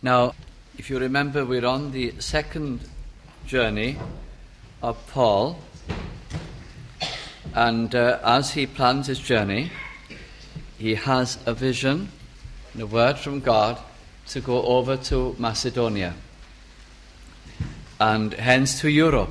Now, if you remember, we're on the second journey of Paul, and as he plans his journey, he has a vision and a word from God to go over to Macedonia, and hence to Europe.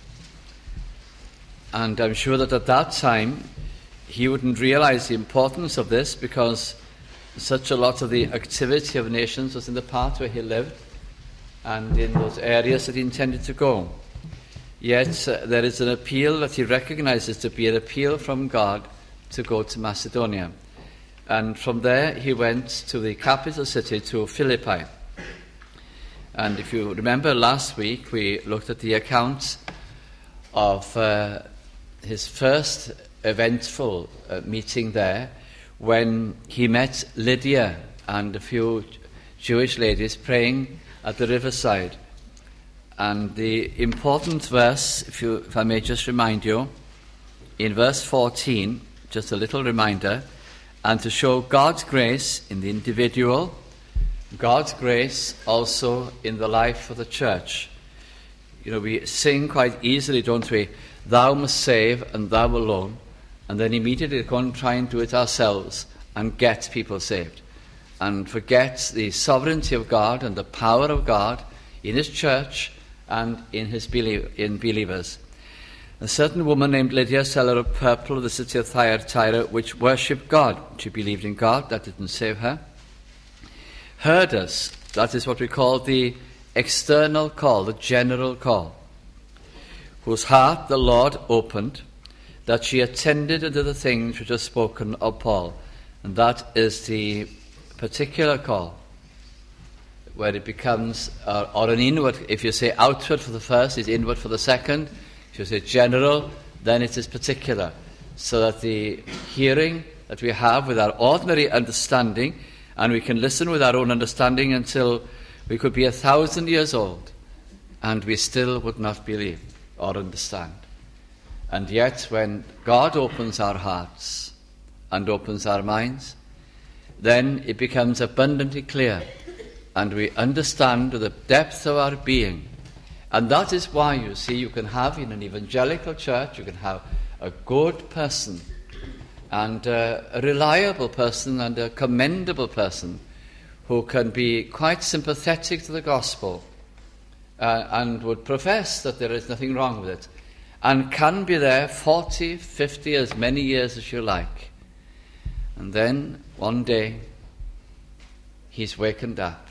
And I'm sure that at that time he wouldn't realize the importance of this, because such a lot of the activity of nations was in the part where he lived and in those areas that he intended to go. Yet there is an appeal that he recognizes to be an appeal from God to go to Macedonia. And from there he went to the capital city, to Philippi. And if you remember, last week we looked at the account of his first eventful meeting there, when he met Lydia and a few Jewish ladies praying at the riverside. And the important verse, if I may just remind you, in verse 14, just a little reminder, and to show God's grace in the individual, God's grace also in the life of the church. You know, we sing quite easily, don't we? Thou must save, and thou alone. And then immediately go and try and do it ourselves and get people saved, and forget the sovereignty of God and the power of God in his church and in believers. A certain woman named Lydia, seller of purple of the city of Thyatira, which worshipped God, she believed in God, that didn't save her, heard us. That is what we call the external call, the general call, whose heart the Lord opened, that she attended unto the things which are spoken of Paul. And that is the particular call, where it becomes, or an inward, if you say outward for the first, it's inward for the second. If you say general, then it is particular. So that the hearing that we have with our ordinary understanding, and we can listen with our own understanding until we could be 1,000 years old, and we still would not believe or understand. And yet, when God opens our hearts and opens our minds, then it becomes abundantly clear, and we understand to the depth of our being. And that is why, you see, you can have in an evangelical church, you can have a good person and a reliable person and a commendable person who can be quite sympathetic to the gospel and would profess that there is nothing wrong with it, and can be there 40, 50, as many years as you like. And then one day he's wakened up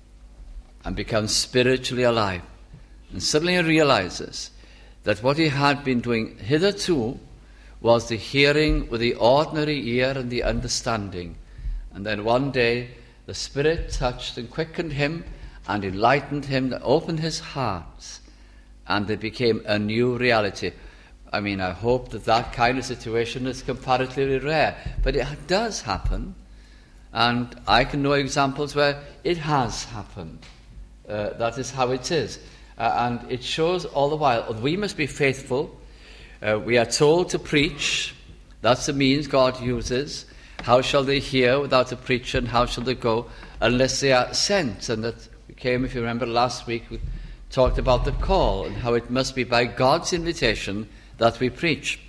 and becomes spiritually alive, and suddenly he realizes that what he had been doing hitherto was the hearing with the ordinary ear and the understanding. And then one day the Spirit touched and quickened him and enlightened him, opened his heart, and it became a new reality. I mean, I hope that kind of situation is comparatively rare, but it does happen, and I can know examples where it has happened. That is how it is. And it shows all the while we must be faithful. We are told to preach. That's the means God uses. How shall they hear without a preacher, and how shall they go unless they are sent? And that came, if you remember last week, we talked about the call and how it must be by God's invitation that we preach,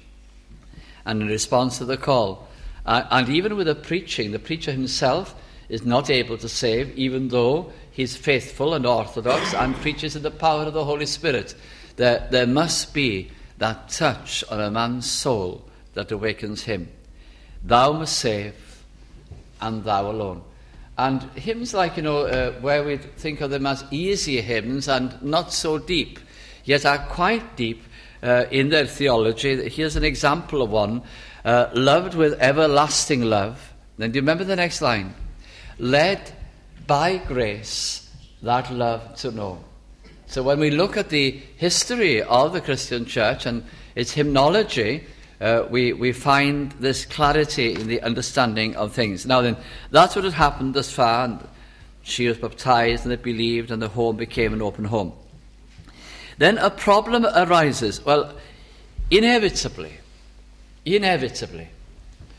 and in response to the call. And even with the preaching, the preacher himself is not able to save, even though he's faithful and orthodox and preaches in the power of the Holy Spirit. There must be that touch on a man's soul that awakens him. Thou must save, and thou alone. And hymns like, where we think of them as easy hymns and not so deep, yet are quite deep in their theology. Here's an example of one. Loved with everlasting love. Then do you remember the next line? Led by grace that love to know. So when we look at the history of the Christian church and its hymnology, we find this clarity in the understanding of things. Now then, that's what had happened thus far. And she was baptized, and they believed, and the home became an open home. Then a problem arises. Well, inevitably,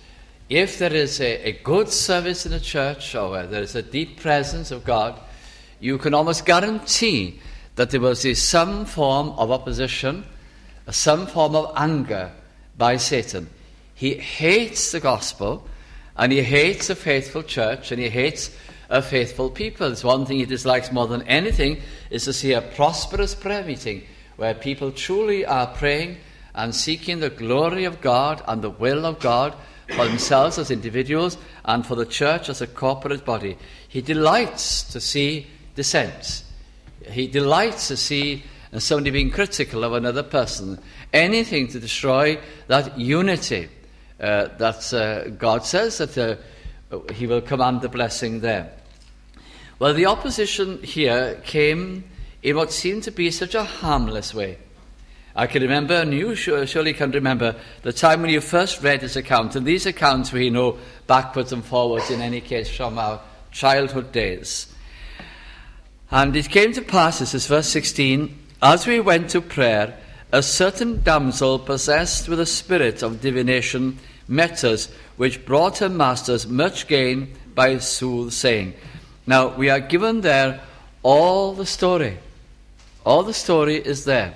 if there is a good service in a church, or where there is a deep presence of God, you can almost guarantee that there was some form of opposition, some form of anger by Satan. He hates the gospel, and he hates a faithful church, and he hates a faithful people. It's one thing he dislikes more than anything is to see a prosperous prayer meeting where people truly are praying and seeking the glory of God and the will of God for themselves as individuals and for the church as a corporate body. He delights to see dissent. He delights to see somebody being critical of another person. Anything to destroy that unity that God says that he will command the blessing there. Well, the opposition here came in what seemed to be such a harmless way. I can remember, and you surely can remember, the time when you first read this account, and these accounts we know backwards and forwards in any case from our childhood days. And it came to pass, this is verse 16, as we went to prayer, a certain damsel possessed with a spirit of divination met us, which brought her masters much gain by soothsaying. Now, we are given there all the story. All the story is there.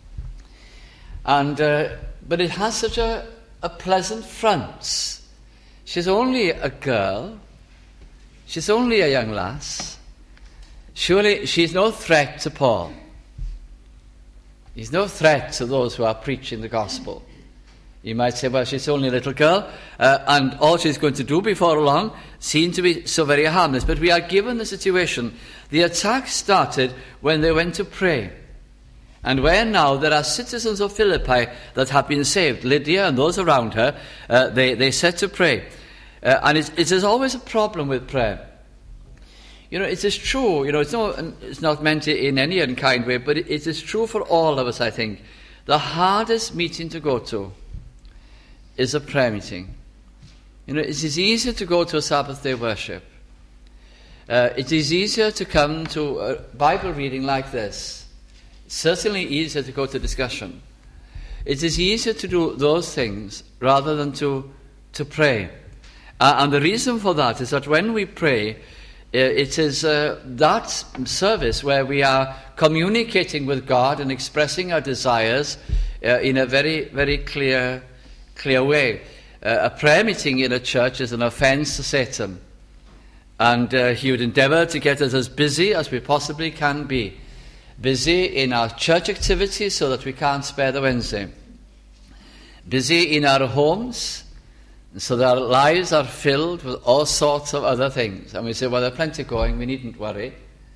And but it has such a pleasant front. She's only a girl. She's only a young lass. Surely she's no threat to Paul. He's no threat to those who are preaching the gospel. You might say, well, she's only a little girl, and all she's going to do before long seemed to be so very harmless. But we are given the situation. The attack started when they went to pray. And where now there are citizens of Philippi that have been saved, Lydia and those around her, they set to pray. And it is always a problem with prayer. You know, it is true, you know, it's not meant in any unkind way, but it is true for all of us, I think. The hardest meeting to go to is a prayer meeting. You know, it is easier to go to a Sabbath day worship. It is easier to come to a Bible reading like this. It's certainly easier to go to discussion. It is easier to do those things rather than to pray. And the reason for that is that when we pray, it is that service where we are communicating with God and expressing our desires in a very, very clear way. A prayer meeting in a church is an offense to Satan. And he would endeavor to get us as busy as we possibly can be. Busy in our church activities so that we can't spare the Wednesday. Busy in our homes so that our lives are filled with all sorts of other things. And we say, well, there are plenty going, we needn't worry.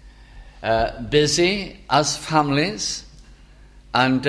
Busy as families. And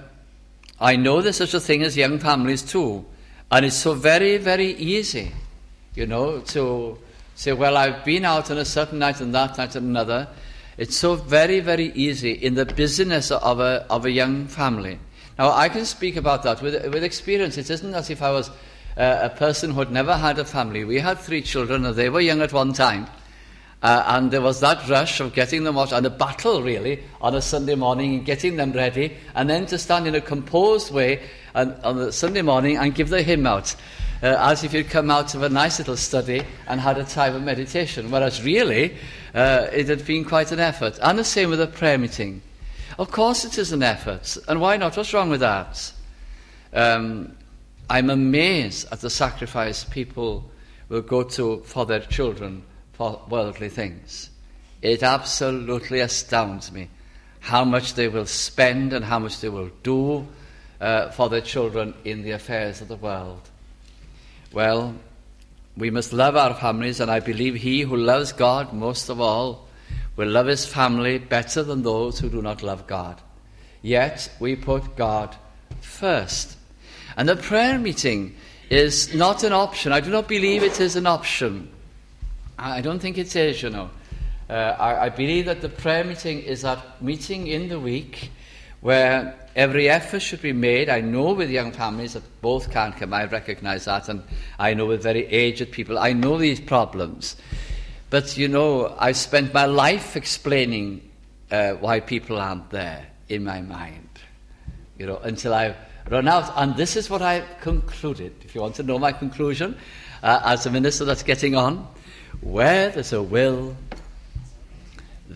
I know there's such a thing as young families too. And it's so very, very easy, you know, to say, well, I've been out on a certain night and that night and another. It's so very, very easy in the busyness of a young family. Now, I can speak about that with experience. It isn't as if I was a person who had never had a family. We had 3 children, and they were young at one time. And there was that rush of getting them out, and a battle, really, on a Sunday morning, and getting them ready, and then to stand in a composed way on the Sunday morning and give the hymn out, as if you'd come out of a nice little study and had a time of meditation, whereas really it had been quite an effort. And the same with a prayer meeting. Of course it is an effort, and why not? What's wrong with that? I'm amazed at the sacrifice people will go to for their children for worldly things. It absolutely astounds me how much they will spend and how much they will do for their children in the affairs of the world. Well, we must love our families, and I believe he who loves God most of all will love his family better than those who do not love God. Yet we put God first. And the prayer meeting is not an option. I do not believe it is an option. I don't think it is, you know. I believe that the prayer meeting is that meeting in the week where every effort should be made. I know with young families that both can't come. I recognize that. And I know with very aged people, I know these problems. But, you know, I've spent my life explaining why people aren't there in my mind, you know, until I've run out. And this is what I've concluded. If you want to know my conclusion, as a minister that's getting on, where there's a will,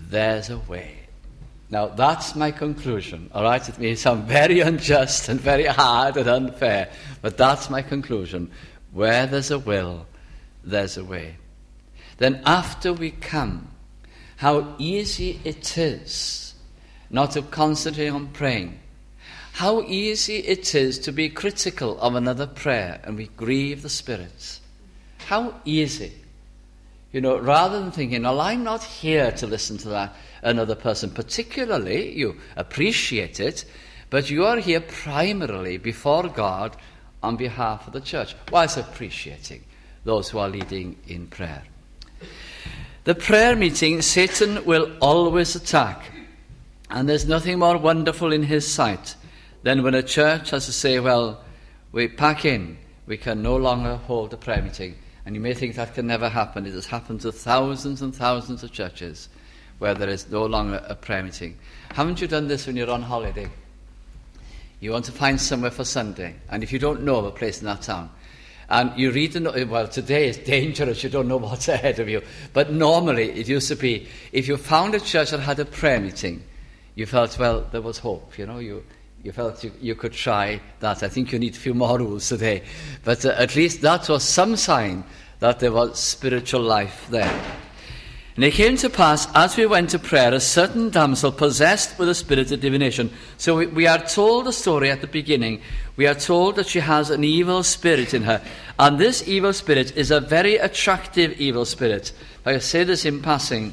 there's a way. Now, that's my conclusion, all right? It may sound very unjust and very hard and unfair, but that's my conclusion. Where there's a will, there's a way. Then after we come, how easy it is not to concentrate on praying. How easy it is to be critical of another prayer and we grieve the spirits. How easy. Rather than thinking, well, I'm not here to listen to that another person. Particularly, you appreciate it, but you are here primarily before God on behalf of the church, whilst appreciating those who are leading in prayer. The prayer meeting, Satan will always attack. And there's nothing more wonderful in his sight than when a church has to say, well, we pack in, we can no longer hold a prayer meeting. And you may think that can never happen. It has happened to thousands and thousands of churches where there is no longer a prayer meeting. Haven't you done this when you're on holiday? You want to find somewhere for Sunday, and if you don't know of a place in that town, and you read today is dangerous, you don't know what's ahead of you. But normally it used to be, if you found a church that had a prayer meeting, you felt, well, there was hope, you felt you could try that. I think you need a few more rules today. But at least that was some sign that there was spiritual life there. And it came to pass, as we went to prayer, a certain damsel possessed with a spirit of divination. So we are told the story at the beginning. We are told that she has an evil spirit in her. And this evil spirit is a very attractive evil spirit. I say this in passing.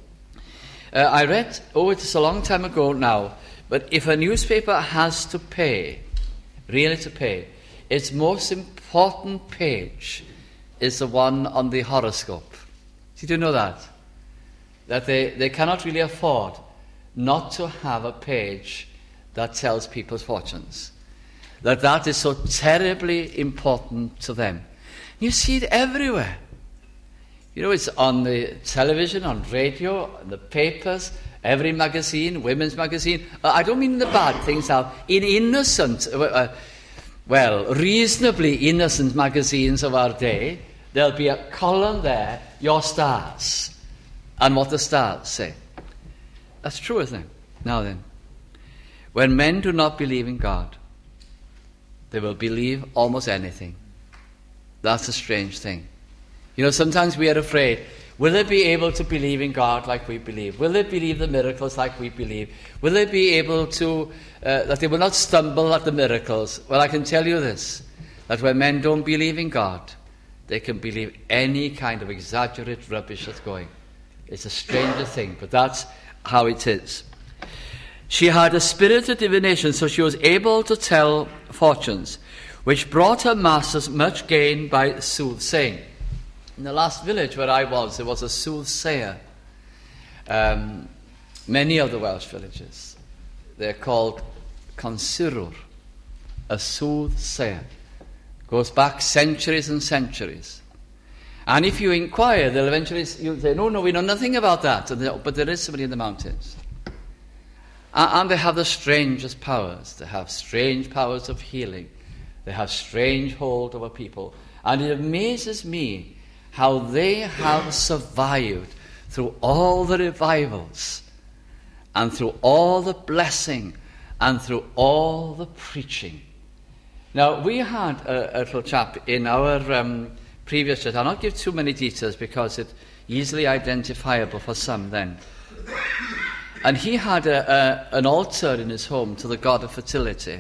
I read, it's a long time ago now, but if a newspaper has to pay, really to pay, its most important page is the one on the horoscope. Did you know that? That they cannot really afford not to have a page that tells people's fortunes. That is so terribly important to them. You see it everywhere. It's on the television, on radio, on the papers, every magazine, women's magazine. I don't mean the bad things now. In innocent, reasonably innocent magazines of our day, there'll be a column there, your stars, and what the stars say. That's true, isn't it? Now then, when men do not believe in God, they will believe almost anything. That's a strange thing. Sometimes we are afraid, will they be able to believe in God like we believe? Will they believe the miracles like we believe? Will they be able to, that they will not stumble at the miracles? Well, I can tell you this, that when men don't believe in God, they can believe any kind of exaggerated rubbish that's going. It's a stranger thing, but that's how it is. She had a spirit of divination, so she was able to tell fortunes, which brought her masters much gain by soothsaying. In the last village where I was, there was a soothsayer. Many of the Welsh villages, they're called consirwr, a soothsayer. Goes back centuries and centuries. And if you inquire, they'll eventually you'll say, no, we know nothing about that. But there is somebody in the mountains. And they have the strangest powers. They have strange powers of healing. They have strange hold over people. And it amazes me how they have survived through all the revivals and through all the blessing and through all the preaching. Now, we had a little chap in our previous church. I'll not give too many details because it's easily identifiable for some then. And he had an altar in his home to the god of fertility.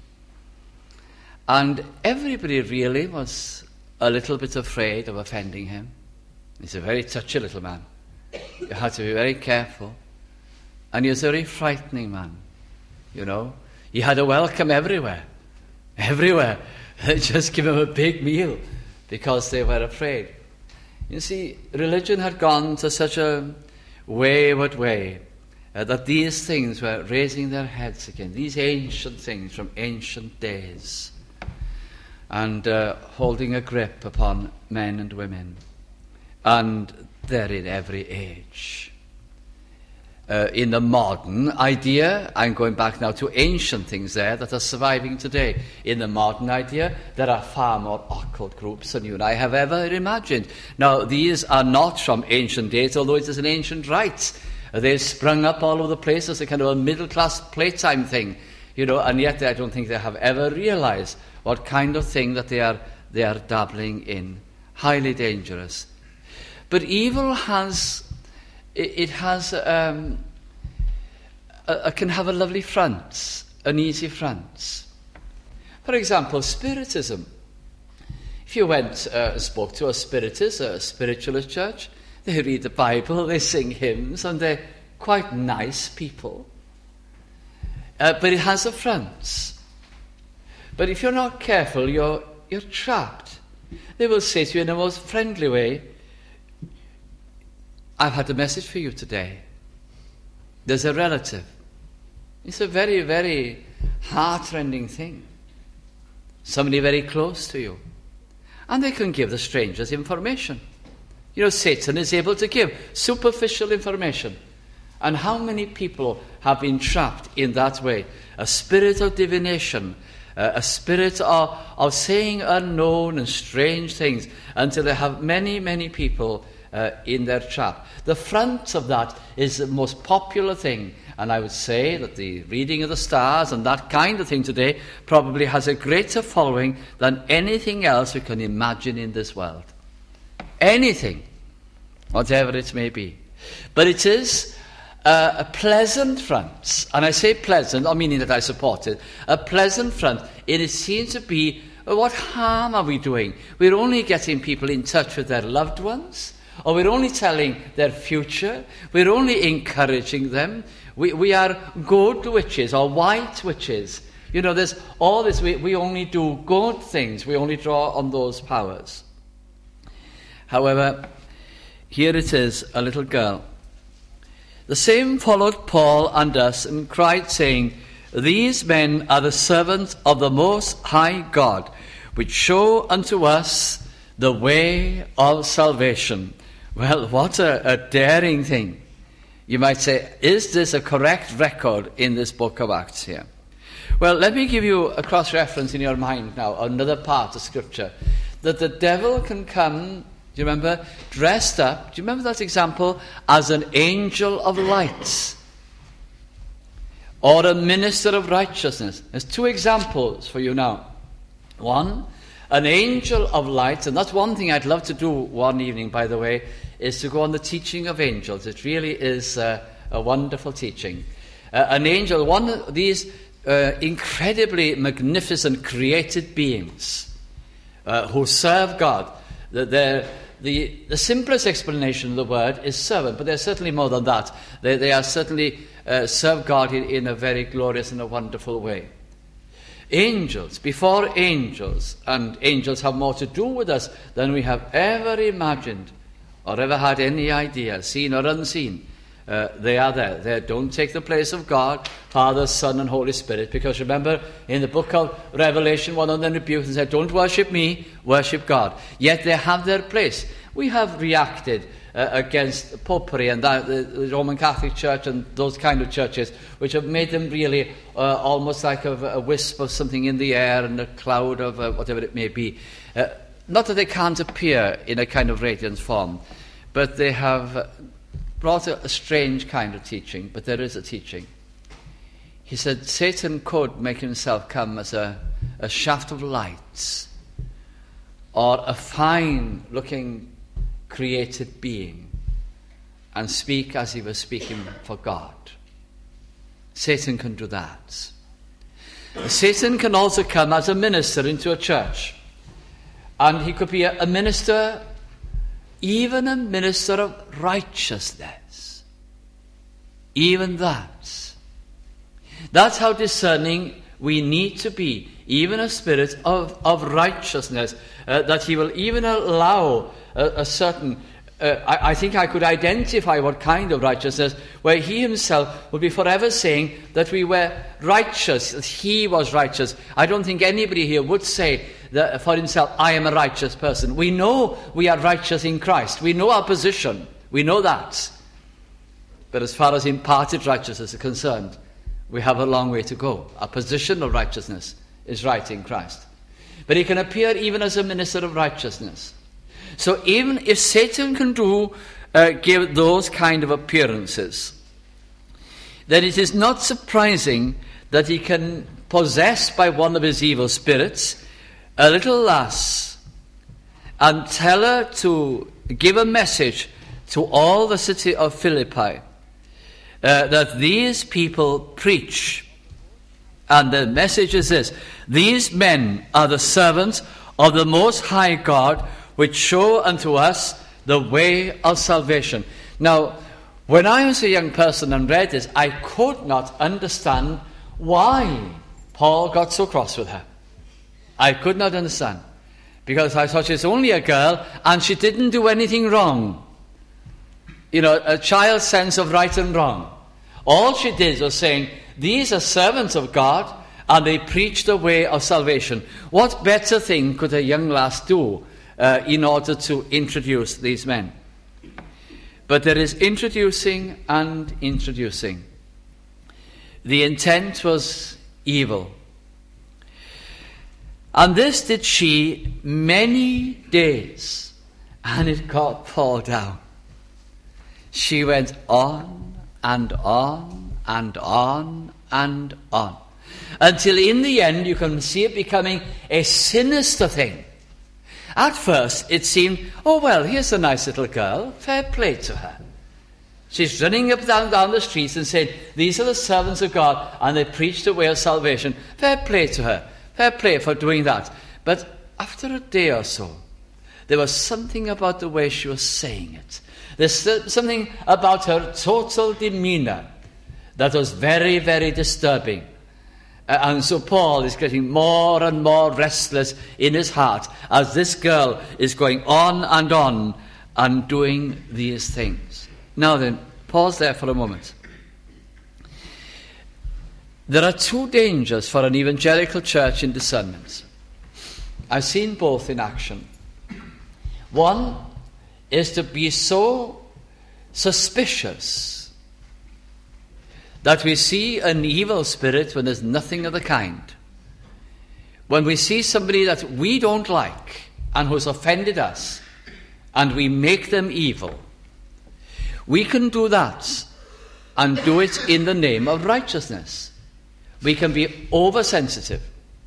And everybody really was a little bit afraid of offending him. He's a very touchy little man. You had to be very careful. And he was a very frightening man, He had a welcome everywhere. Everywhere. They just give him a big meal because they were afraid. You see, religion had gone to such a wayward way that these things were raising their heads again, these ancient things from ancient days, and holding a grip upon men and women. And they're in every age. In the modern idea, I'm going back now to ancient things there that are surviving today. In the modern idea, there are far more occult groups than you and I have ever imagined. Now, these are not from ancient days, although it is an ancient rite. They've sprung up all over the place as a kind of a middle-class playtime thing, and yet I don't think they have ever realized what kind of thing that they are dabbling in. Highly dangerous. But evil can have a lovely front, an easy front. For example, Spiritism. If you went and spoke to a spiritist, a spiritualist church, they read the Bible, they sing hymns, and they're quite nice people. But it has a front. But if you're not careful, you're trapped. They will say to you in the most friendly way, I've had a message for you today. There's a relative. It's a very, very heart-rending thing. Somebody very close to you. And they can give the strangers information. Satan is able to give superficial information. And how many people have been trapped in that way? A spirit of divination, a spirit of saying unknown and strange things, until they have many, many people in their trap. The front of that is the most popular thing. And I would say that the reading of the stars and that kind of thing today probably has a greater following than anything else we can imagine in this world. Anything, whatever it may be. But it is a pleasant front. And I say pleasant, not meaning that I support it. A pleasant front. It seems to be, what harm are we doing? We're only getting people in touch with their loved ones. Or we're only telling their future. We're only encouraging them. We are good witches or white witches. There's all this. We only do good things. We only draw on those powers. However, here it is, a little girl. The same followed Paul and us and cried, saying, These men are the servants of the Most High God, which show unto us the way of salvation. Well, what a daring thing. You might say, is this a correct record in this book of Acts here? Well, let me give you a cross-reference in your mind now, another part of Scripture, that the devil can come, do you remember, dressed up, do you remember that example, as an angel of light, or a minister of righteousness. There's two examples for you now. One, an angel of light, and that's one thing I'd love to do one evening, by the way, is to go on the teaching of angels. It really is a wonderful teaching. An angel, one of these incredibly magnificent created beings who serve God. The simplest explanation of the word is servant, but they're certainly more than that. They are certainly serve God in a very glorious and a wonderful way. Angels, before angels, and angels have more to do with us than we have ever imagined or ever had any idea, seen or unseen. They are there. They don't take the place of God, Father, Son, and Holy Spirit. Because remember, in the book of Revelation, one of them rebuked and said, don't worship me, worship God. Yet they have their place. We have reacted against popery and the Roman Catholic Church and those kind of churches, which have made them really almost like a wisp of something in the air and a cloud of whatever it may be. Not that they can't appear in a kind of radiant form, but they have brought a strange kind of teaching, but there is a teaching. He said Satan could make himself come as a shaft of light or a fine-looking created being and speak as he was speaking for God. Satan can do that. Satan can also come as a minister into a church. And he could be a minister, even a minister of righteousness. Even that. That's how discerning we need to be, even a spirit of righteousness, that he will even allow a certain, I think I could identify what kind of righteousness, where he himself would be forever saying that we were righteous, that he was righteous. I don't think anybody here would say that for himself, I am a righteous person. We know we are righteous in Christ. We know our position. We know that. But as far as imparted righteousness is concerned, we have a long way to go. Our position of righteousness is right in Christ. But he can appear even as a minister of righteousness. So even if Satan can give those kind of appearances, then it is not surprising that he can possess by one of his evil spirits a little lass and tell her to give a message to all the city of Philippi that these people preach. And the message is this: these men are the servants of the Most High God, which show unto us the way of salvation. Now, when I was a young person and read this, I could not understand why Paul got so cross with her. I could not understand, because I thought she's only a girl and she didn't do anything wrong. You know, a child's sense of right and wrong. All she did was saying, these are servants of God and they preach the way of salvation. What better thing could a young lass do in order to introduce these men? But there is introducing and introducing. The intent was evil. And this did she many days, and it got Paul down. She went on and on and on and on, until in the end you can see it becoming a sinister thing. At first it seemed, oh well, here's a nice little girl, fair play to her. She's running up and down the streets and saying, these are the servants of God and they preach the way of salvation. Fair play to her. Fair play for doing that. But after a day or so, there was something about the way she was saying it. There's something about her total demeanor that was very, very disturbing. And so Paul is getting more and more restless in his heart as this girl is going on and doing these things. Now then, pause there for a moment. There are two dangers for an evangelical church in discernment. I've seen both in action. One is to be so suspicious that we see an evil spirit when there's nothing of the kind. When we see somebody that we don't like and who's offended us, and we make them evil, we can do that and do it in the name of righteousness. We can be oversensitive.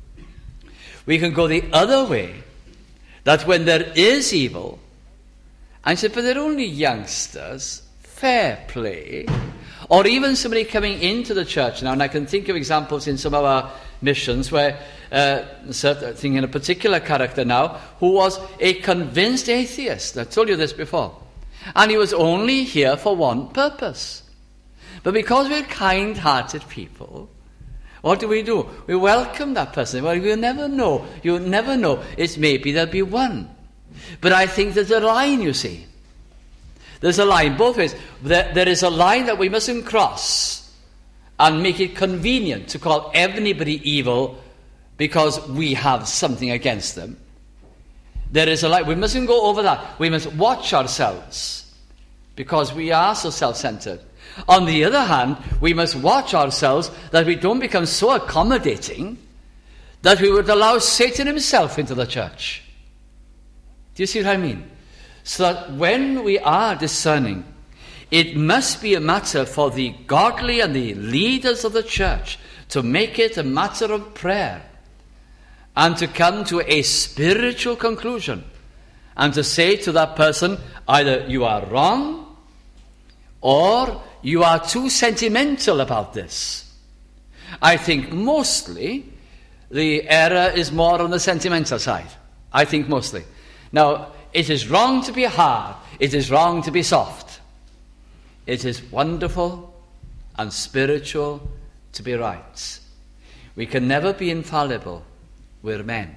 We can go the other way, that when there is evil, and say, but they're only youngsters, fair play. Or even somebody coming into the church now, and I can think of examples in some of our missions where, thinking in a particular character now, who was a convinced atheist. I've told you this before. And he was only here for one purpose. But because we're kind-hearted people, what do? We welcome that person. Well, you'll never know. You'll never know. It's maybe there'll be one. But I think there's a line, you see. There's a line both ways. There is a line that we mustn't cross and make it convenient to call anybody evil because we have something against them. There is a line. We mustn't go over that. We must watch ourselves because we are so self-centered. On the other hand, we must watch ourselves that we don't become so accommodating that we would allow Satan himself into the church. Do you see what I mean? So that when we are discerning, it must be a matter for the godly and the leaders of the church to make it a matter of prayer and to come to a spiritual conclusion and to say to that person, either you are wrong or you are too sentimental about this. I think mostly the error is more on the sentimental side. I think mostly. Now, it is wrong to be hard. It is wrong to be soft. It is wonderful and spiritual to be right. We can never be infallible. We're men.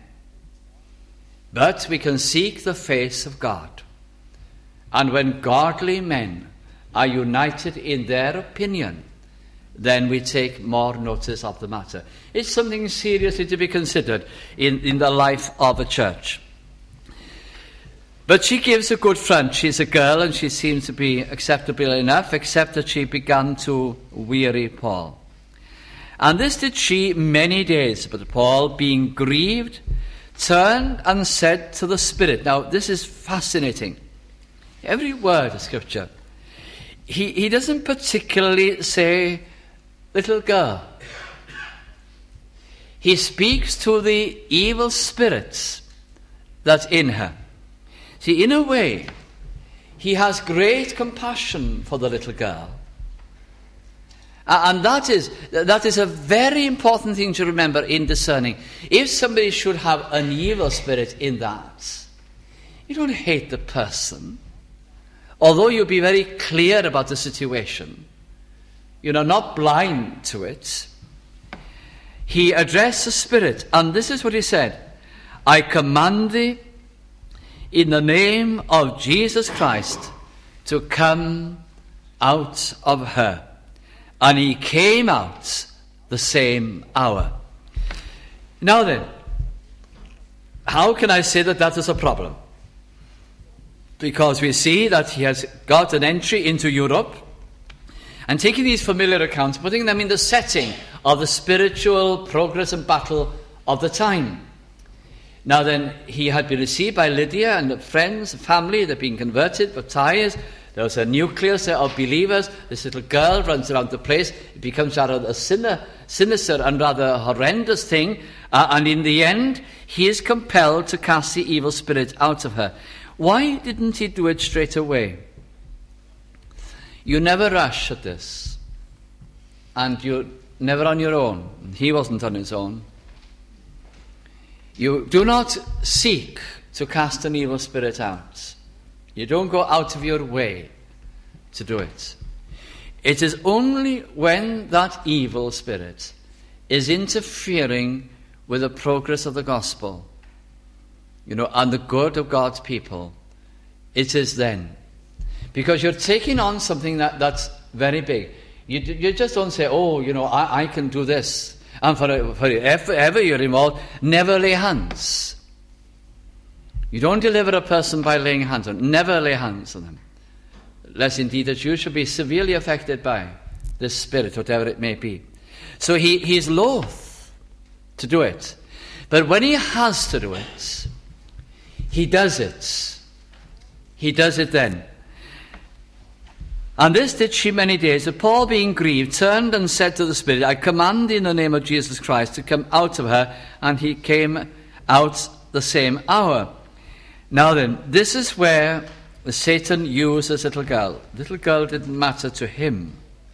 But we can seek the face of God. And when godly men are united in their opinion, then we take more notice of the matter. It's something seriously to be considered in the life of a church. But she gives a good front. She's a girl and she seems to be acceptable enough, except that she began to weary Paul. And this did she many days. But Paul, being grieved, turned and said to the Spirit. Now, this is fascinating. Every word of Scripture. He doesn't particularly say little girl. He speaks to the evil spirits that's in her. See, in a way, he has great compassion for the little girl. And that is a very important thing to remember in discerning. If somebody should have an evil spirit in that, you don't hate the person. Although you be very clear about the situation, you're not blind to it. He addressed the spirit, and this is what he said: I command thee in the name of Jesus Christ to come out of her. And he came out the same hour. Now then, how can I say that that is a problem? Because we see that he has got an entry into Europe, and taking these familiar accounts, putting them in the setting of the spiritual progress and battle of the time. Now then, he had been received by Lydia and the friends, family, they'd been converted, baptized. There was a nucleus of believers. This little girl runs around the place. It becomes rather a sinister and rather horrendous thing. And in the end, he is compelled to cast the evil spirit out of her. Why didn't he do it straight away? You never rush at this. And you're never on your own. He wasn't on his own. You do not seek to cast an evil spirit out. You don't go out of your way to do it. It is only when that evil spirit is interfering with the progress of the gospel, and the good of God's people, it is then. Because you're taking on something that's very big. You just don't say, I can do this. And for ever you're involved, never lay hands. You don't deliver a person by laying hands on them. Never lay hands on them. Lest indeed that you should be severely affected by this spirit, whatever it may be. So he's loath to do it. But when he has to do it, he does it. He does it then. And this did she many days. But Paul, being grieved, turned and said to the spirit, I command in the name of Jesus Christ to come out of her. And he came out the same hour. Now then, this is where Satan used this little girl. Little girl didn't matter to him.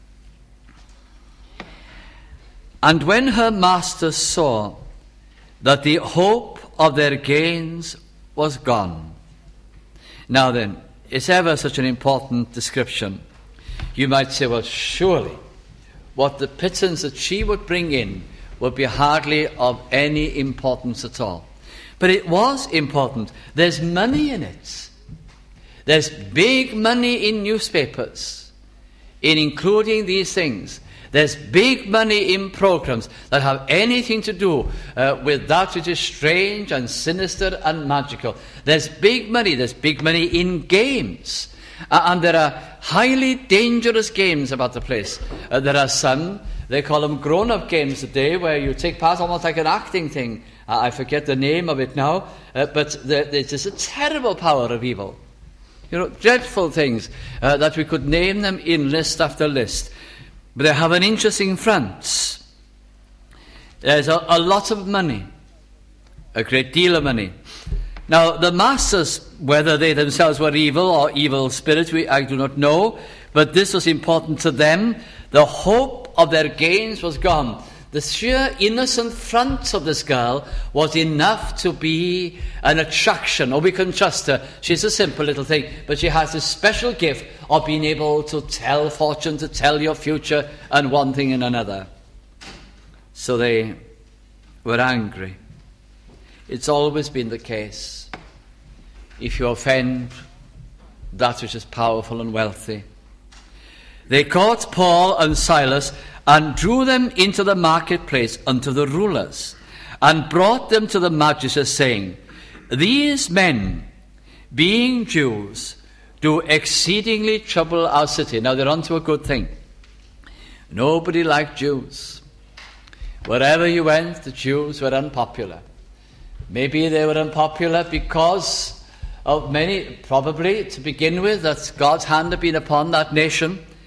And when her masters saw that the hope of their gains was gone. Now then, it's ever such an important description. You might say, well, surely what the pittance that she would bring in would be hardly of any importance at all. But it was important. There's money in it. There's big money in newspapers, in including these things. There's big money in programs that have anything to do with that which is strange and sinister and magical. There's big money. There's big money in games. And there are highly dangerous games about the place. There are some, they call them grown-up games today, where you take part almost like an acting thing. I forget the name of it now, but there's just a terrible power of evil. Dreadful things that we could name them in list after list. But they have an interesting front. There's a lot of money, a great deal of money. Now, the masters, whether they themselves were evil or evil spirits, I do not know, but this was important to them. The hope of their gains was gone. The sheer innocent front of this girl was enough to be an attraction. We can trust her. She's a simple little thing, but she has this special gift of being able to tell fortune, to tell your future, and one thing and another. So they were angry. It's always been the case. If you offend that which is powerful and wealthy. They caught Paul and Silas and drew them into the marketplace unto the rulers, and brought them to the magistrates, saying, These men, being Jews, do exceedingly trouble our city. Now they're on to a good thing. Nobody liked Jews. Wherever you went, the Jews were unpopular. Maybe they were unpopular because of many, probably to begin with, that God's hand had been upon that nation.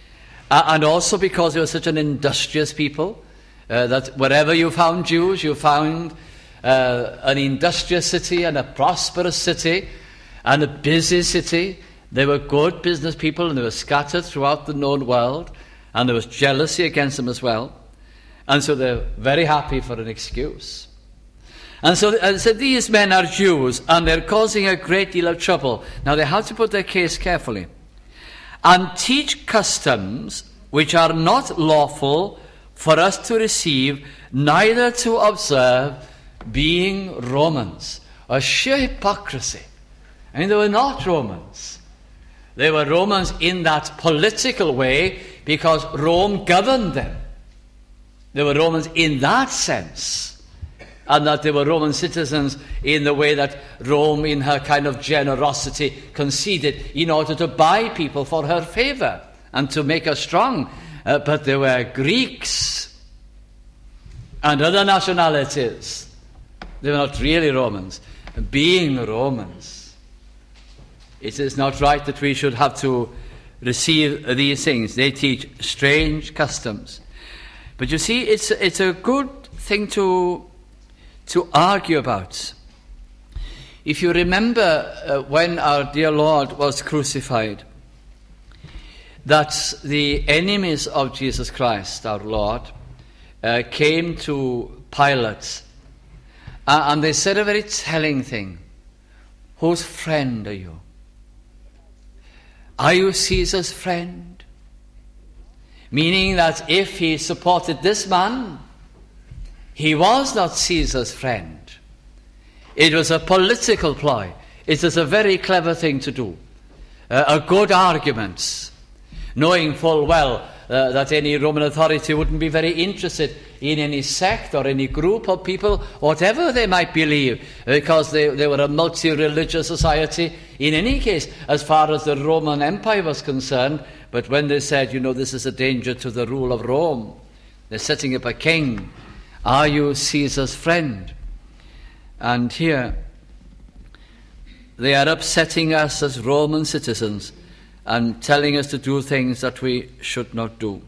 And also because they were such an industrious people, that wherever you found Jews, you found an industrious city and a prosperous city and a busy city. They were good business people, and they were scattered throughout the known world, and there was jealousy against them as well. And so they're very happy for an excuse. And so these men are Jews, and they're causing a great deal of trouble. Now they have to put their case carefully. And teach customs which are not lawful for us to receive, neither to observe, being Romans. A sheer hypocrisy. I mean, they were not Romans. They were Romans in that political way because Rome governed them. They were Romans in that sense. And that they were Roman citizens in the way that Rome, in her kind of generosity, conceded in order to buy people for her favor and to make her strong. But they were Greeks and other nationalities. They were not really Romans. Being Romans, it is not right that we should have to receive these things. They teach strange customs. But you see, it's a good thing to argue about. If you remember when our dear Lord was crucified, that the enemies of Jesus Christ, our Lord, came to Pilate, and they said a very telling thing. Whose friend are you? Are you Caesar's friend? Meaning that if he supported this man, he was not Caesar's friend. It was a political ploy. It was a very clever thing to do. A good argument, knowing full well that any Roman authority wouldn't be very interested in any sect or any group of people, whatever they might believe, because they were a multi-religious society in any case, as far as the Roman Empire was concerned. But when they said, this is a danger to the rule of Rome, they're setting up a king. Are you Caesar's friend? And here they are upsetting us as Roman citizens and telling us to do things that we should not do.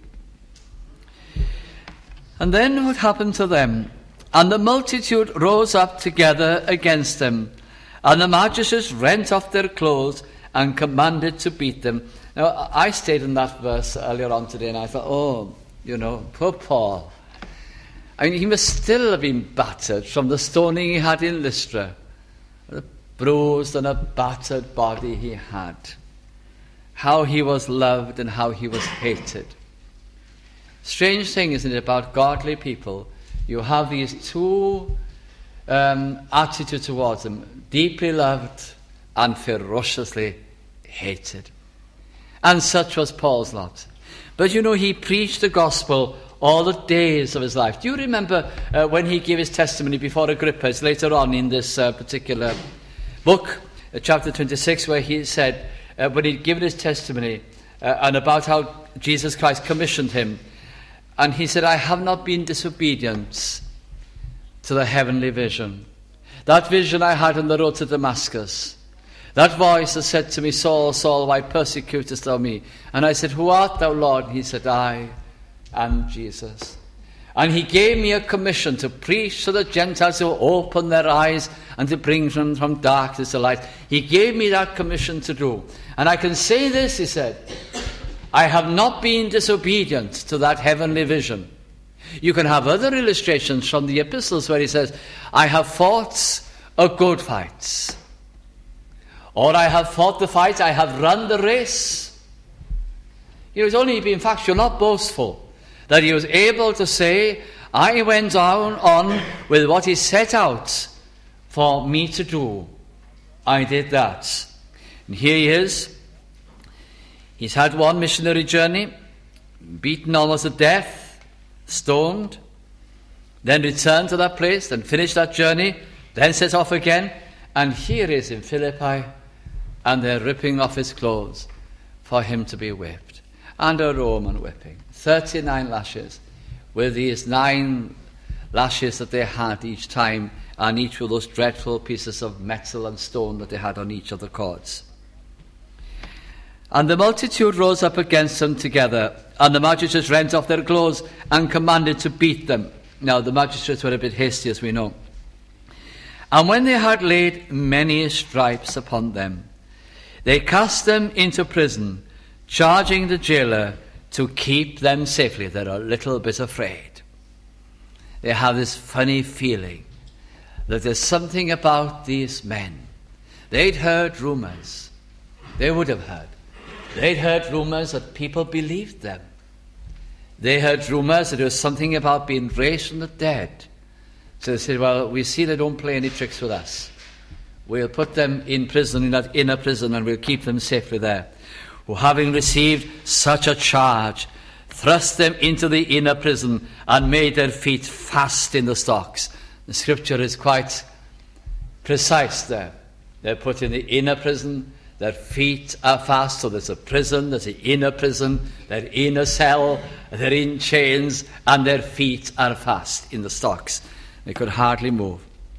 And then what happened to them? And the multitude rose up together against them, and the magistrates rent off their clothes and commanded to beat them. Now, I stayed in that verse earlier on today, and I thought, poor Paul. I mean, he must still have been battered from the stoning he had in Lystra. The bruised and a battered body he had. How he was loved and how he was hated. Strange thing, isn't it, about godly people? You have these two attitudes towards them. Deeply loved and ferociously hated. And such was Paul's lot. But he preached the gospel all the days of his life. Do you remember when he gave his testimony before Agrippa? It's later on in this particular book, chapter 26, where he said, when he'd given his testimony and about how Jesus Christ commissioned him, and he said, I have not been disobedient to the heavenly vision. That vision I had on the road to Damascus. That voice that said to me, Saul, Saul, why persecutest thou me? And I said, who art thou, Lord? And he said, I am Jesus. And he gave me a commission to preach to the Gentiles, to open their eyes and to bring them from darkness to light. He gave me that commission to do. And I can say this, he said, I have not been disobedient to that heavenly vision. You can have other illustrations from the epistles where he says, I have fought a good fight. Or I have fought the fight, I have run the race. It's only been factual, not boastful, that he was able to say, I went on with what he set out for me to do. I did that. And here he is. He's had one missionary journey, beaten almost to death, stoned, then returned to that place, then finished that journey, then set off again. And here he is in Philippi, and they're ripping off his clothes for him to be whipped. And a Roman whipping. 39 lashes, with these 9 lashes that they had each time, and each with those dreadful pieces of metal and stone that they had on each of the cords. And the multitude rose up against them together, and the magistrates rent off their clothes and commanded to beat them. Now the magistrates were a bit hasty, as we know. And when they had laid many stripes upon them, they cast them into prison, charging the jailer to keep them safely. They're a little bit afraid. They have this funny feeling that there's something about these men. They'd heard rumors. They would have heard. They'd heard rumors that people believed them. They heard rumors that there was something about being raised from the dead. So they said, well, we see they don't play any tricks with us. We'll put them in prison, in that inner prison, and we'll keep them safely there. Who, having received such a charge, thrust them into the inner prison and made their feet fast in the stocks. The scripture is quite precise there. They're put in the inner prison. Their feet are fast, so there's a prison, there's an inner prison, they're in a cell, they're in chains, and their feet are fast in the stocks. They could hardly move.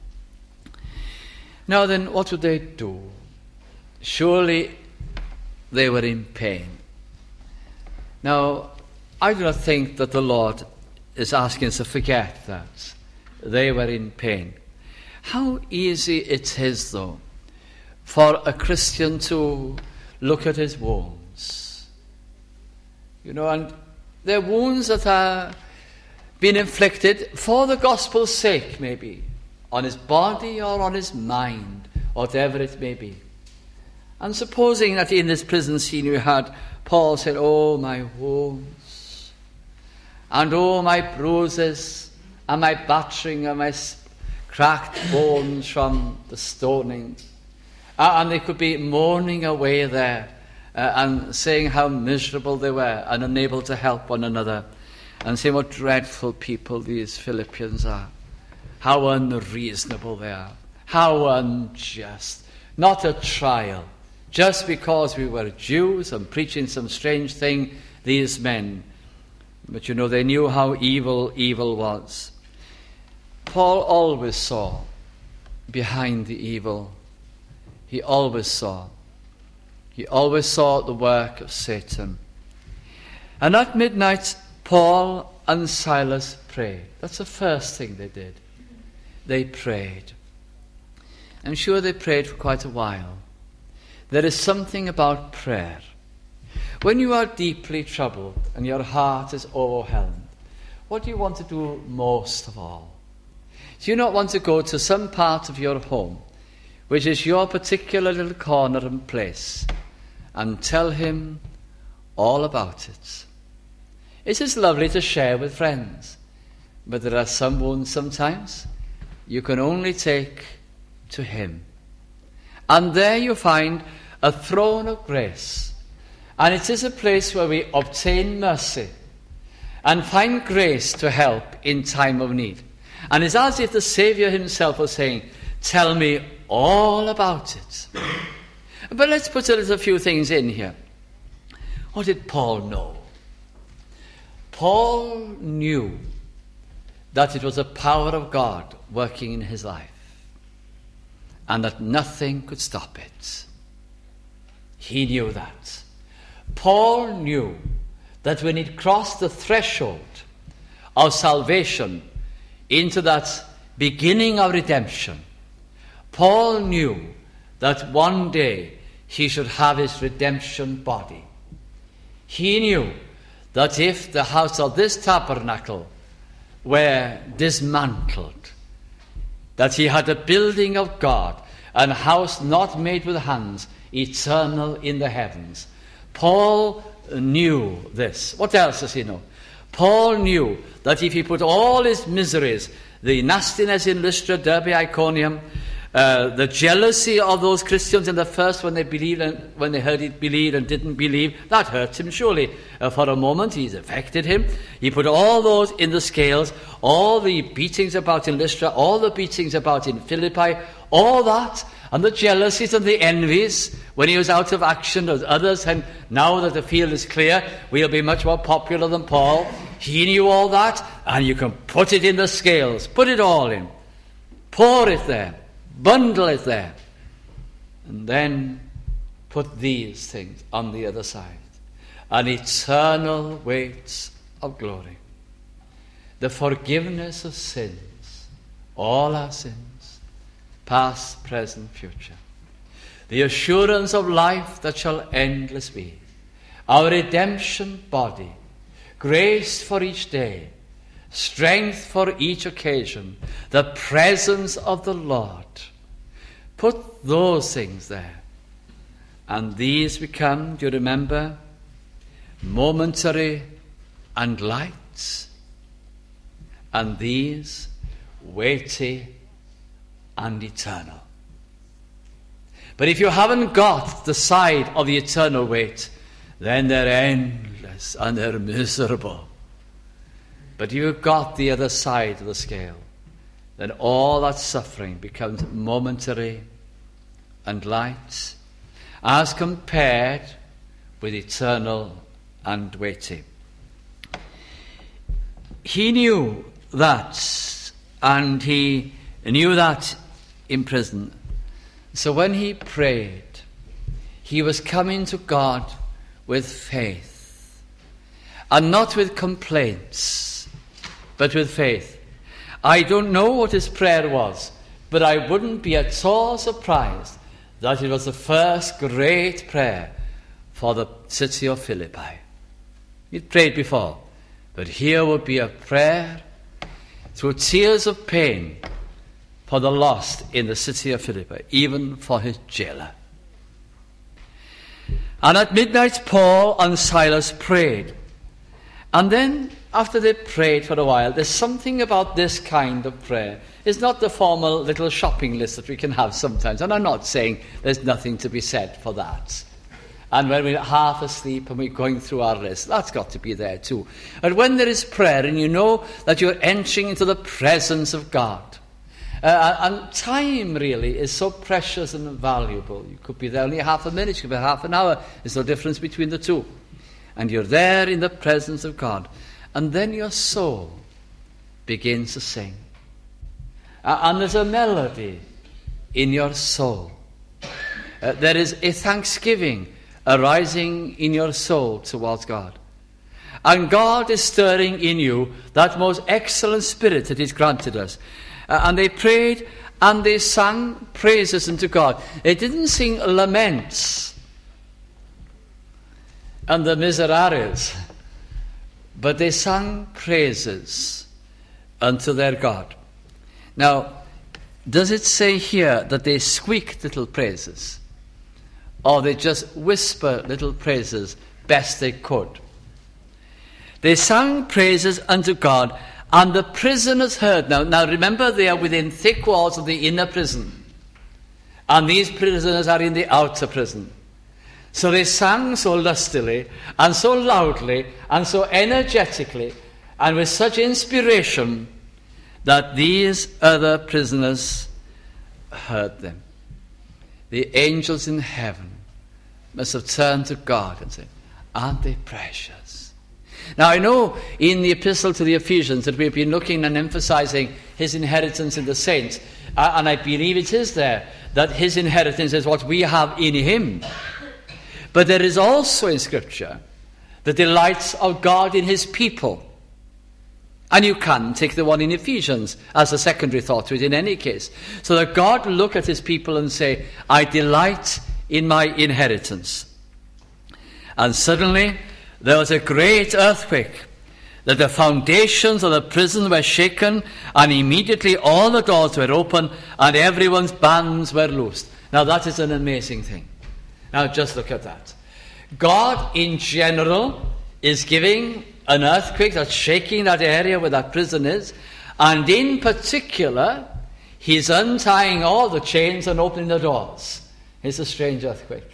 Now then, what would they do? Surely they were in pain. Now, I do not think that the Lord is asking us to forget that they were in pain. How easy it is, though, for a Christian to look at his wounds. And they're wounds that are being inflicted for the gospel's sake, maybe, on his body or on his mind, whatever it may be. And supposing that in this prison scene you had Paul said, oh, my wounds, and oh, my bruises, and my battering, and my cracked bones from the stoning. And they could be mourning away there and saying how miserable they were and unable to help one another and saying what dreadful people these Philippians are. How unreasonable they are. How unjust. Not a trial. Just because we were Jews and preaching some strange thing, these men. But they knew how evil was. Paul always saw behind the evil. He always saw the work of Satan. And at midnight, Paul and Silas prayed. That's the first thing they did. They prayed. I'm sure they prayed for quite a while. There is something about prayer. When you are deeply troubled and your heart is overwhelmed, what do you want to do most of all? Do you not want to go to some part of your home, which is your particular little corner and place, and tell him all about it? It is lovely to share with friends, but there are some wounds sometimes you can only take to him. And there you find a throne of grace, and it is a place where we obtain mercy and find grace to help in time of need. And it's as if the Saviour himself was saying, tell me all about it. But let's put a little few things in here. What did Paul know? Paul knew that it was the power of God working in his life, and that nothing could stop it. He knew that. Paul knew that when he'd crossed the threshold of salvation into that beginning of redemption, Paul knew that one day he should have his redemption body. He knew that if the house of this tabernacle were dismantled, that he had a building of God, and a house not made with hands, eternal in the heavens. Paul knew this. What else does he know? Paul knew that if he put all his miseries, the nastiness in Lystra, Derbe, Iconium, the jealousy of those Christians in the first when they believed and when they heard he believed and didn't believe, that hurt him surely. For a moment, it affected him. He put all those in the scales, all the beatings about in Lystra, all the beatings about in Philippi, all that, and the jealousies and the envies when he was out of action as others, and now that the field is clear, we'll be much more popular than Paul. He knew all that, and you can put it in the scales, put it all in, pour it there, bundle it there. And then put these things on the other side. An eternal weight of glory. The forgiveness of sins, all our sins, past, present, future. The assurance of life that shall endless be. Our redemption body, grace for each day, strength for each occasion, the presence of the Lord. Put those things there. And these become, do you remember, momentary and light, and these weighty and eternal. But if you haven't got the side of the eternal weight, then they're endless and they're miserable. But you've got the other side of the scale, then all that suffering becomes momentary and light, as compared with eternal and weighty. He knew that, and he knew that in prison. So when he prayed, he was coming to God with faith, and not with complaints, but with faith. I don't know what his prayer was, but I wouldn't be at all surprised that it was the first great prayer for the city of Philippi. He'd prayed before, but here would be a prayer through tears of pain for the lost in the city of Philippi, even for his jailer. And at midnight, Paul and Silas prayed. And then, after they prayed for a while, there's something about this kind of prayer. It's not the formal little shopping list that we can have sometimes. And I'm not saying there's nothing to be said for that. And when we're half asleep and we're going through our list, that's got to be there too. And when there is prayer and you know that you're entering into the presence of God, and time really is so precious and valuable. You could be there only half a minute, you could be half an hour. There's no difference between the two. And you're there in the presence of God. And then your soul begins to sing. And there's a melody in your soul. There is a thanksgiving arising in your soul towards God. And God is stirring in you that most excellent spirit that He's granted us. And they prayed and they sang praises unto God. They didn't sing laments and the miserables, but they sang praises unto their God. Now, does it say here that they squeaked little praises? Or they just whisper little praises best they could? They sang praises unto God, and the prisoners heard. Now remember, they are within thick walls of the inner prison, and these prisoners are in the outer prison. So they sang so lustily, and so loudly, and so energetically, and with such inspiration, that these other prisoners heard them. The angels in heaven must have turned to God and said, aren't they precious? Now I know in the epistle to the Ephesians that we've been looking and emphasizing his inheritance in the saints, and I believe it is there that his inheritance is what we have in him. But there is also in Scripture the delights of God in his people. And you can take the one in Ephesians as a secondary thought to it in any case. So that God will look at his people and say, I delight in my inheritance. And suddenly there was a great earthquake, that the foundations of the prison were shaken, and immediately all the doors were open, and everyone's bands were loosed. Now that is an amazing thing. Now just look at that. God in general is giving an earthquake that's shaking that area where that prison is, and in particular he's untying all the chains and opening the doors. It's a strange earthquake.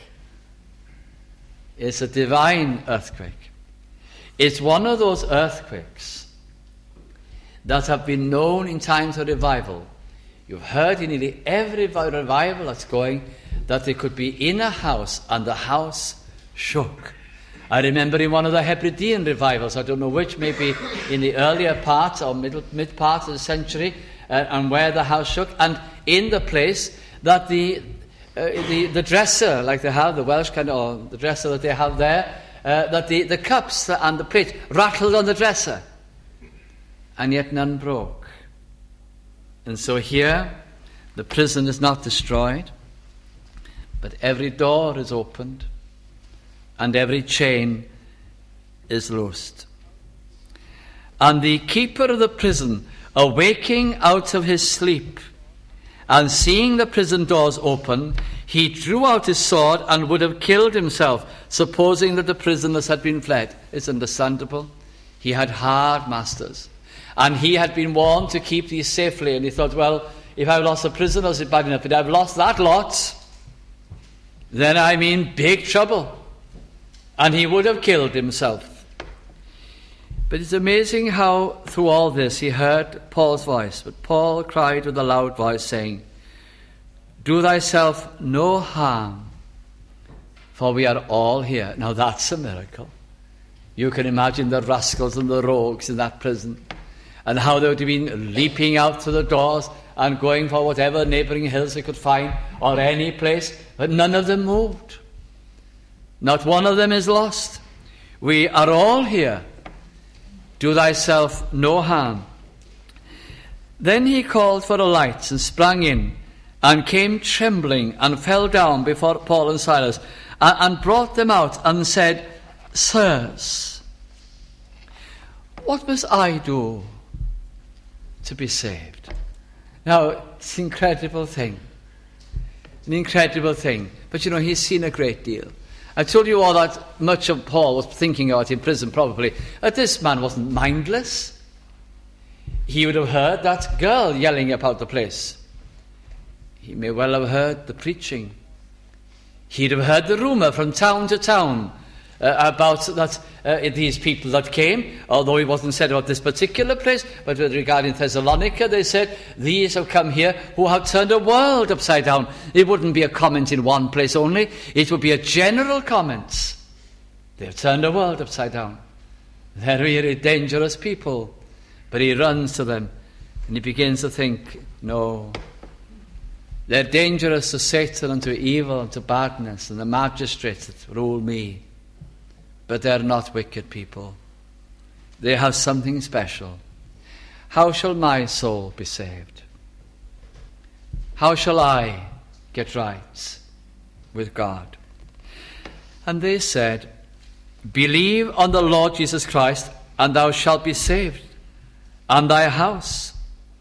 It's a divine earthquake. It's one of those earthquakes that have been known in times of revival. You've heard in nearly every revival that's going that they could be in a house and the house shook. I remember in one of the Hebridean revivals, I don't know which, maybe in the earlier part or mid part of the century, and where the house shook, and in the place that the the dresser, like they have, the Welsh kind of, or the dresser that they have there, that the cups and the plate rattled on the dresser, and yet none broke. And so here, the prison is not destroyed, but every door is opened, and every chain is loosed. And the keeper of the prison, awaking out of his sleep, and seeing the prison doors open, he drew out his sword and would have killed himself, supposing that the prisoners had been fled. It's understandable. He had hard masters, and he had been warned to keep these safely, and he thought, well, if I've lost the prisoners, it's bad enough, but I've lost that lot, then I'm in big trouble. And he would have killed himself. But it's amazing how through all this he heard Paul's voice. But Paul cried with a loud voice, saying, do thyself no harm, for we are all here. Now that's a miracle. You can imagine the rascals and the rogues in that prison, and how they would have been leaping out to the doors and going for whatever neighbouring hills they could find, or any place, but none of them moved. Not one of them is lost. We are all here. Do thyself no harm. Then he called for a light and sprang in, and came trembling and fell down before Paul and Silas, and brought them out and said, Sirs, what must I do to be saved? Now, it's an incredible thing. An incredible thing. But you know, he's seen a great deal. I told you all that much of Paul was thinking about in prison, probably, that this man wasn't mindless. He would have heard that girl yelling about the place. He may well have heard the preaching. He'd have heard the rumour from town to town about that these people that came, although it wasn't said about this particular place, but regarding Thessalonica, they said, these have come here who have turned a world upside down. It wouldn't be a comment in one place only, it would be a general comment. They've turned the world upside down. They're really dangerous people. But he runs to them and he begins to think, no, they're dangerous to Satan and to evil and to badness and the magistrates that rule me. But they're not wicked people. They have something special. How shall my soul be saved? How shall I get right with God? And they said, believe on the Lord Jesus Christ, and thou shalt be saved, and thy house.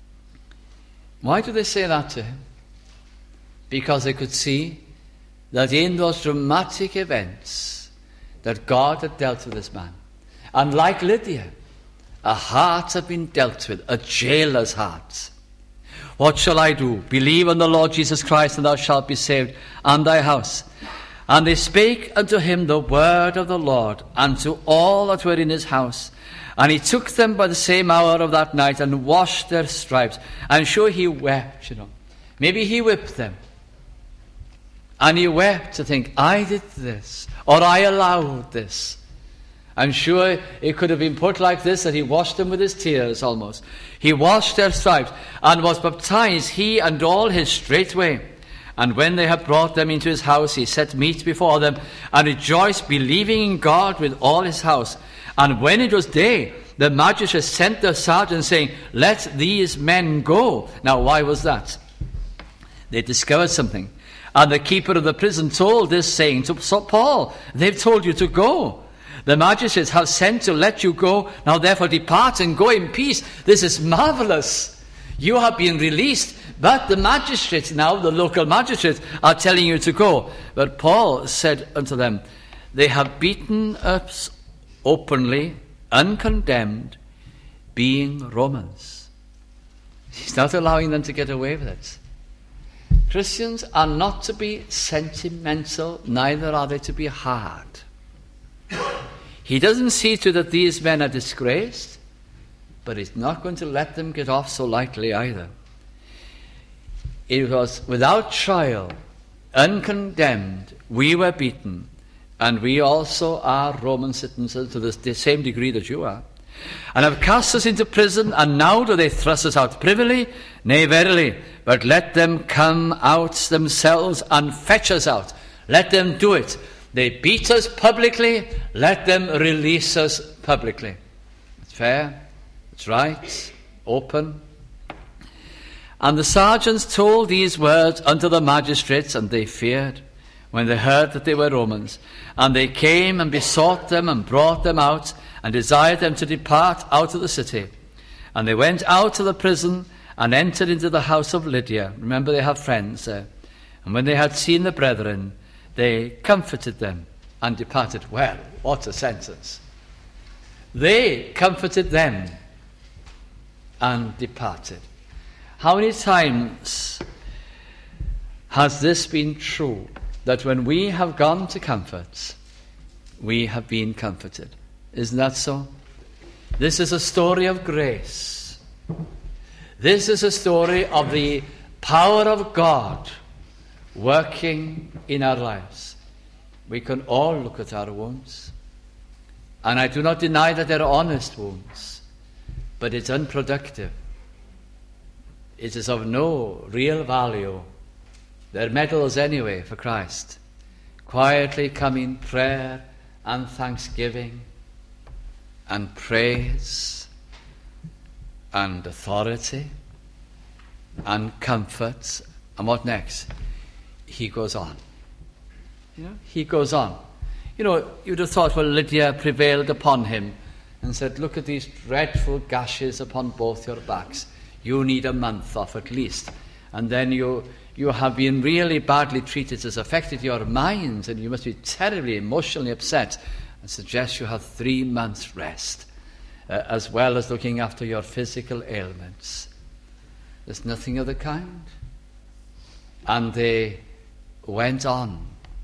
Why do they say that to him? Because they could see that in those dramatic events that God had dealt with this man. And like Lydia, a heart had been dealt with, a jailer's heart. What shall I do? Believe on the Lord Jesus Christ, and thou shalt be saved, and thy house. And they spake unto him the word of the Lord, and to all that were in his house. And he took them by the same hour of that night, and washed their stripes. I'm sure he wept, you know. Maybe he whipped them. And he wept to think, I did this, or I allowed this. I'm sure it could have been put like this, that he washed them with his tears almost. He washed their stripes, and was baptized, he and all his straightway. And when they had brought them into his house, he set meat before them, and rejoiced, believing in God with all his house. And when it was day, the magistrates sent their sergeant, saying, let these men go. Now, why was that? They discovered something. And the keeper of the prison told this, saying to Paul, they've told you to go. The magistrates have sent to let you go. Now therefore depart and go in peace. This is marvelous. You have been released. But the magistrates now, the local magistrates, are telling you to go. But Paul said unto them, they have beaten us openly, uncondemned, being Romans. He's not allowing them to get away with it. Christians are not to be sentimental, neither are they to be hard. He doesn't see to that these men are disgraced, but he's not going to let them get off so lightly either. It was without trial, uncondemned, we were beaten, and we also are Roman citizens to the same degree that you are. and have cast us into prison, and now do they thrust us out privily? Nay, verily, but let them come out themselves and fetch us out. Let them do it. They beat us publicly, let them release us publicly. It's fair, it's right, open. And the sergeants told these words unto the magistrates, and they feared when they heard that they were Romans. And they came and besought them and brought them out and desired them to depart out of the city. And they went out of the prison and entered into the house of Lydia. Remember, they have friends there. And when they had seen the brethren, they comforted them and departed. Well, what a sentence. They comforted them and departed. How many times has this been true, that when we have gone to comfort, we have been comforted? Isn't that so? This is a story of grace. This is a story of the power of God working in our lives. We can all look at our wounds. And I do not deny that they're honest wounds, but it's unproductive. It is of no real value. They're medals anyway for Christ. Quietly come in prayer and thanksgiving and praise and authority and comfort. And what next? He goes on. He goes on. You'd have thought, well, Lydia prevailed upon him and said, look at these dreadful gashes upon both your backs. You need a month off at least. And then you have been really badly treated. It's affected your mind, and you must be terribly emotionally upset. And suggest you have 3 months rest, as well as looking after your physical ailments. There's nothing of the kind. And they went on.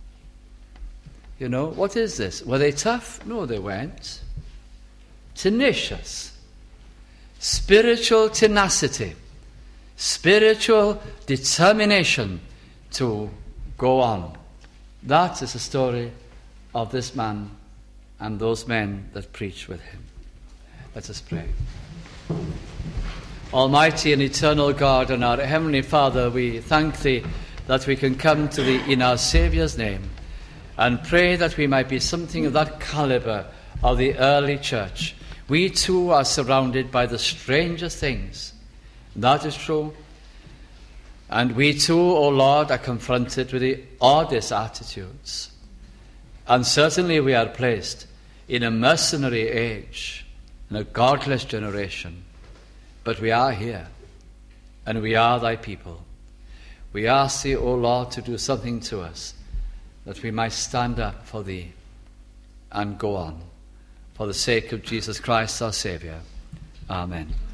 What is this? Were they tough? No, they weren't. Tenacious. Spiritual tenacity. Spiritual determination to go on. That is the story of this man and those men that preach with him. Let us pray. Almighty and eternal God and our Heavenly Father, we thank Thee that we can come to Thee in our Saviour's name and pray that we might be something of that calibre of the early church. We too are surrounded by the strangest things. That is true. And we too, O Lord, are confronted with the oddest attitudes. And certainly we are placed in a mercenary age, in a godless generation. But we are here, and we are Thy people. We ask Thee, O Lord, to do something to us, that we might stand up for Thee and go on, for the sake of Jesus Christ our Saviour. Amen.